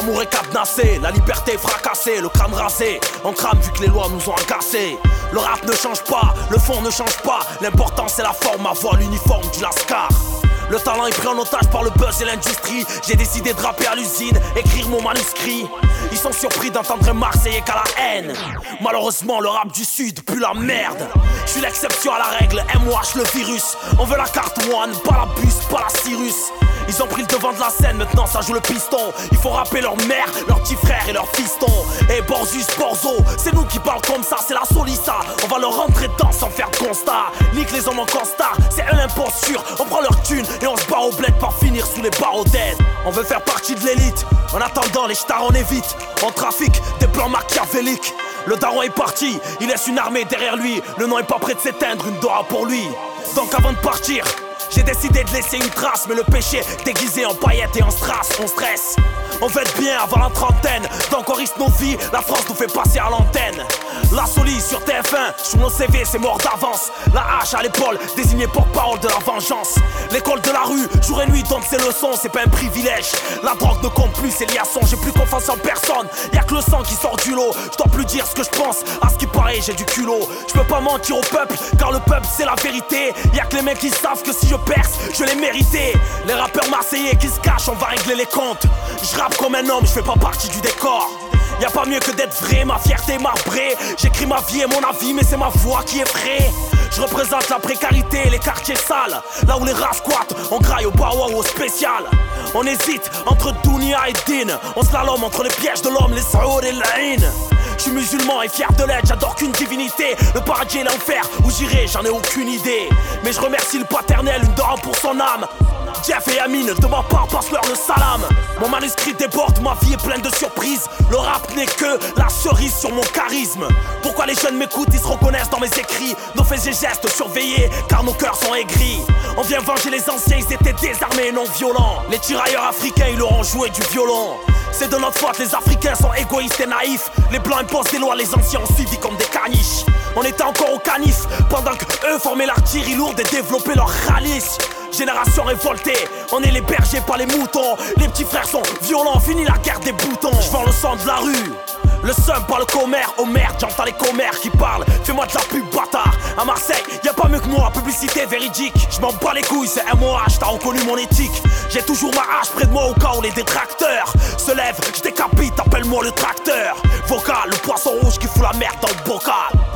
L'amour est cadenassé, la liberté est fracassée, le crâne rasé, on crame vu que les lois nous ont agacés. Le rap ne change pas, le fond ne change pas, l'important c'est la forme, ma voix, l'uniforme du lascar. Le talent est pris en otage par le buzz et l'industrie. J'ai décidé de rapper à l'usine, écrire mon manuscrit. Ils sont surpris d'entendre un Marseillais qu'à la haine. Malheureusement le rap du sud pue la merde. Je suis l'exception à la règle, MOH le virus. On veut la carte one, pas la bus, pas la Cyrus. Ils ont pris le devant de la scène, maintenant ça joue le piston. Il faut rapper leur mère, leurs petits frères et leurs fistons. Et Borzus, Borzo, c'est nous qui parlons comme ça, c'est la solissa. On va leur rentrer dedans sans faire de constat. Nique les hommes en costard, c'est un impôt sûr. On prend leur thune et on se bat au bled pour finir sous les barreaux d'aide. On veut faire partie de l'élite, en attendant les stars on évite. On trafique des plans machiavéliques. Le daron est parti, il laisse une armée derrière lui. Le nom est pas prêt de s'éteindre, une doha pour lui. Donc avant de partir, j'ai décidé de laisser une trace. Mais le péché déguisé en paillettes et en strass. On stresse, on veut être bien avant la trentaine. Donc on risque nos vies, la France nous fait passer à l'antenne. La Soli sur TF1, sur nos CV c'est mort d'avance. La hache à l'épaule, désigné porte-parole de la vengeance. L'école de la rue, jour et nuit donne ses leçons, c'est pas un privilège. La drogue ne compte plus, c'est liaison, j'ai plus confiance en personne. Y'a que le sang qui sort du lot, je dois plus dire ce que je pense. À ce qui paraît j'ai du culot, je peux pas mentir au peuple, car le peuple c'est la vérité. Y'a que les mecs qui savent que si je perce, je l'ai mérité. Les rappeurs marseillais qui se cachent, on va régler les comptes. Je rappe comme un homme, je fais pas partie du décor. Y'a pas mieux que d'être vrai, ma fierté marbrée. J'écris ma vie et mon avis, mais c'est ma voix qui est vraie. Je représente la précarité, les quartiers sales. Là où les rats squattent, on graille au bawa ou au spécial. On hésite entre Dunia et Din. On slalom entre les pièges de l'homme, les saoud et l'haïn. Je suis musulman et fier de l'être, j'adore qu'une divinité. Le paradis et l'enfer, où j'irai, j'en ai aucune idée. Mais je remercie le paternel, une dora pour son âme. Jeff et Amine, de ma part, passe-leur le salam. Mon manuscrit déborde, ma vie est pleine de surprises. Le rap n'est que la cerise sur mon charisme. Pourquoi les jeunes m'écoutent, ils se reconnaissent dans mes écrits. Nos faits et gestes surveillés, car nos cœurs sont aigris. On vient venger les anciens, ils étaient désarmés et non violents. Les tirailleurs africains, ils leur ont joué du violon. C'est de notre faute, les Africains sont égoïstes et naïfs. Les blancs imposent des lois, les anciens ont suivi comme des caniches. On était encore au canif, pendant que eux formaient l'artillerie lourde et développaient leur ralice. Génération révoltée, on est les bergers pas les moutons. Les petits frères sont violents, fini la guerre des boutons. Je vends le sang de la rue, le seum par le commère. Oh merde, j'entends les commères qui parlent. Fais-moi de la pub bâtard. À Marseille, y'a pas mieux que moi, publicité véridique. Je m'en bats les couilles, c'est MOH, t'as reconnu mon éthique. J'ai toujours ma hache près de moi au cas où les détracteurs se lèvent, je décapite, appelle-moi le tracteur. Vocal, le poisson rouge qui fout la merde dans le bocal.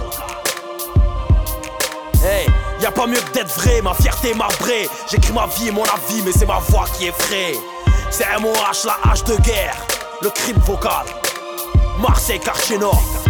Hey, y'a pas mieux que d'être vrai, ma fierté marbrée. J'écris ma vie et mon avis, mais c'est ma voix qui est vraie. C'est MOH, la hache de guerre, le crime vocal. Marseille, quartier nord.